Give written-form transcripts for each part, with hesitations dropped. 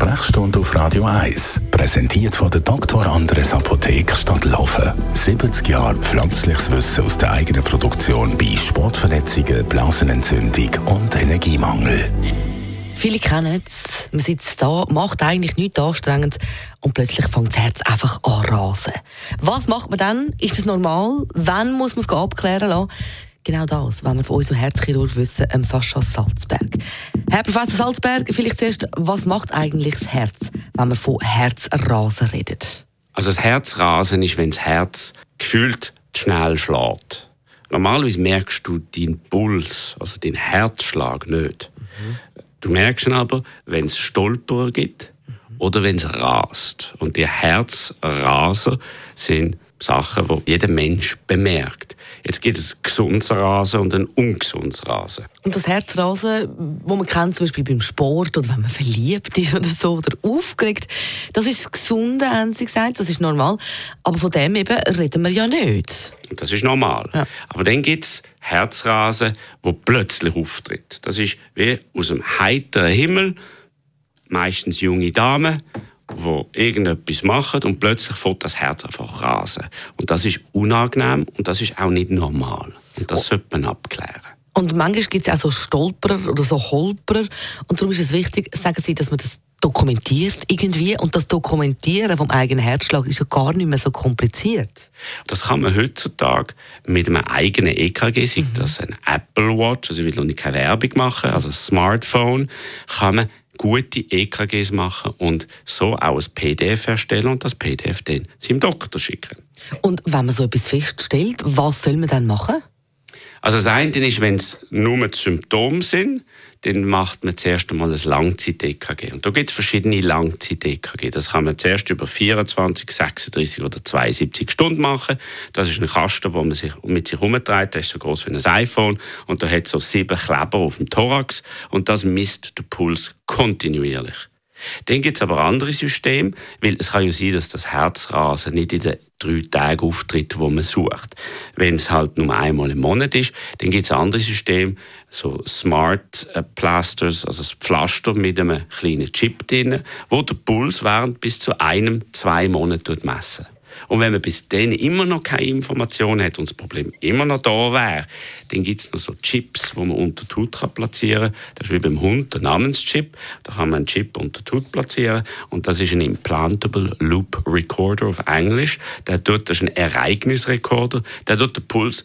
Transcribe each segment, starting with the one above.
Sprechstunde auf Radio 1. Präsentiert von der Dr. Andres Apotheke Stadtlaufen. 70 Jahre pflanzliches Wissen aus der eigenen Produktion bei Sportverletzungen, Blasenentzündung und Energiemangel. Viele kennen es. Man sitzt da, macht eigentlich nichts anstrengend und plötzlich fängt das Herz einfach an zu rasen. Was macht man dann? Ist das normal? Wann muss man es abklären lassen? Genau das wollen wir von unserem Herzchirurg wissen, Sascha Salzberg. Herr Professor Salzberg, vielleicht zuerst, was macht eigentlich das Herz, wenn man von Herzrasen redet? Also das Herzrasen ist, wenn das Herz gefühlt zu schnell schlägt. Normalerweise merkst du deinen Puls, also den Herzschlag nicht. Du merkst ihn aber, wenn es Stolperer gibt oder wenn es rast. Und die Herzraser sind Sachen, die jeder Mensch bemerkt. Jetzt gibt es ein gesundes Rasen und ein ungesundes Rasen. Und das Herzrasen, das man kennt, zum Beispiel beim Sport oder wenn man verliebt ist oder so oder aufgeregt, das ist das Gesunde, haben Sie gesagt, das ist normal. Aber von dem eben reden wir ja nicht. Das ist normal. Ja. Aber dann gibt es Herzrasen, wo plötzlich auftritt. Das ist wie aus dem heiteren Himmel, meistens junge Damen, die irgendetwas machen und plötzlich fängt das Herz einfach rasen. Und das ist unangenehm und das ist auch nicht normal. Und das sollte man abklären. Und manchmal gibt es auch so Stolperer oder so Holperer. Und darum ist es wichtig, sagen Sie, dass man das dokumentiert irgendwie. Und das Dokumentieren vom eigenen Herzschlag ist ja gar nicht mehr so kompliziert. Das kann man heutzutage mit einem eigenen EKG, sei das ein Apple Watch, also ich will noch nicht keine Werbung machen, also ein Smartphone, kann man gute EKGs machen und so auch ein PDF erstellen und das PDF dann seinem Doktor schicken. Und wenn man so etwas feststellt, was soll man dann machen? Also das eine ist, wenn es nur die Symptome sind, dann macht man zuerst einmal ein Langzeit-EKG. Und da gibt es verschiedene Langzeit-EKG. Das kann man zuerst über 24, 36 oder 72 Stunden machen. Das ist ein Kasten, den man mit sich herumträgt. Der ist so groß wie ein iPhone. Und da hat so 7 Kleber auf dem Thorax. Und das misst den Puls kontinuierlich. Dann gibt es aber andere Systeme, weil es kann ja sein, dass das Herzrasen nicht in den 3 Tagen auftritt, wo man sucht. Wenn es halt nur einmal im Monat ist, dann gibt es andere Systeme, so Smart Plasters, also das Pflaster mit einem kleinen Chip drin, wo der Puls während bis zu 1-2 Monaten messen. Und wenn man bis dann immer noch keine Informationen hat und das Problem immer noch da wäre, dann gibt es noch so Chips, die man unter die Haut platzieren kann. Das ist wie beim Hund der Namenschip. Da kann man einen Chip unter die Haut platzieren. Und das ist ein Implantable Loop Recorder auf Englisch. Das ist ein Ereignisrekorder. Der tut den Puls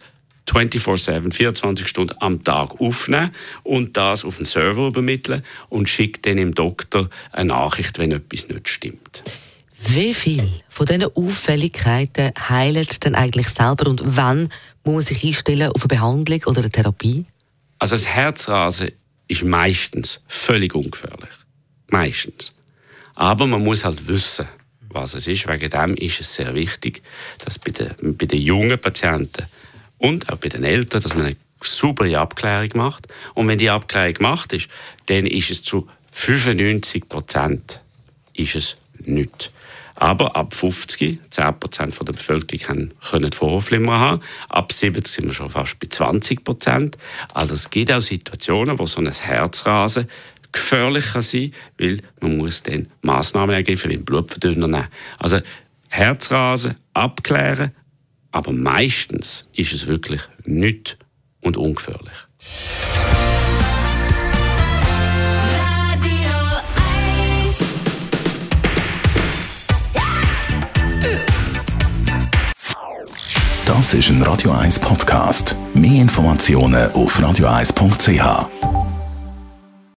24/7, 24 Stunden am Tag aufnehmen und das auf den Server übermitteln und schickt dann dem Doktor eine Nachricht, wenn etwas nicht stimmt. Wie viel von diesen Auffälligkeiten heilt denn eigentlich selber und wann muss man sich einstellen auf eine Behandlung oder eine Therapie? Also das Herzrasen ist meistens völlig ungefährlich. Meistens. Aber man muss halt wissen, was es ist. Wegen dem ist es sehr wichtig, dass bei den jungen Patienten und auch bei den Eltern, dass man eine saubere Abklärung macht. Und wenn die Abklärung gemacht ist, dann ist es zu 95% ist es nichts. Aber ab 50, 10% der Bevölkerung können Vorhofflimmern haben. Ab 70 sind wir schon fast bei 20%. Also es gibt auch Situationen, wo so ein Herzrasen gefährlich kann sein, weil man muss dann Massnahmen ergreifen, wie Blutverdünner nehmen. Also Herzrasen abklären, aber meistens ist es wirklich nichts und ungefährlich. Das ist ein Radio 1 Podcast. Mehr Informationen auf radio1.ch.